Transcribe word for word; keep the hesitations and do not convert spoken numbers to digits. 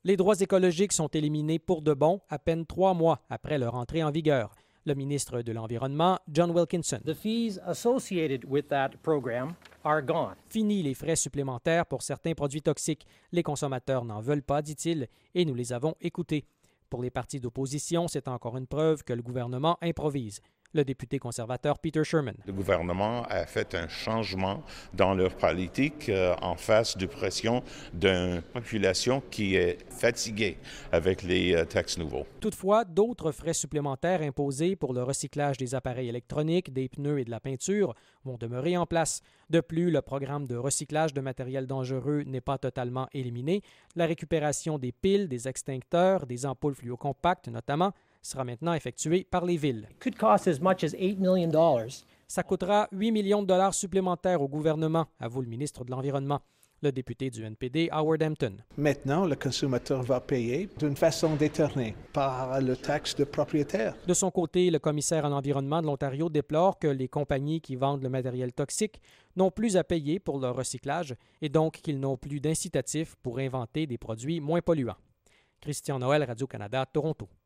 Les droits écologiques sont éliminés pour de bon à peine trois mois après leur entrée en vigueur. Le ministre de l'Environnement, John Wilkinson. The fees associated with that program are gone. Fini les frais supplémentaires pour certains produits toxiques. Les consommateurs n'en veulent pas, dit-il, et nous les avons écoutés. Pour les partis d'opposition, c'est encore une preuve que le gouvernement improvise. Le député conservateur Peter Sherman. Le gouvernement a fait un changement dans leur politique euh, en face de pression d'une population qui est fatiguée avec les euh, textes nouveaux. Toutefois, d'autres frais supplémentaires imposés pour le recyclage des appareils électroniques, des pneus et de la peinture vont demeurer en place. De plus, le programme de recyclage de matériel dangereux n'est pas totalement éliminé. La récupération des piles, des extincteurs, des ampoules fluocompactes notamment, sera maintenant effectuée par les villes. It could cost as much as eight million dollars. Ça coûtera huit millions de dollars supplémentaires au gouvernement, avoue le ministre de l'Environnement. Le député du N P D, Howard Hampton. Maintenant, le consommateur va payer d'une façon détournée par le taxe de propriétaire. De son côté, le commissaire à l'environnement de l'Ontario déplore que les compagnies qui vendent le matériel toxique n'ont plus à payer pour leur recyclage et donc qu'ils n'ont plus d'incitatif pour inventer des produits moins polluants. Christian Noël, Radio-Canada, Toronto.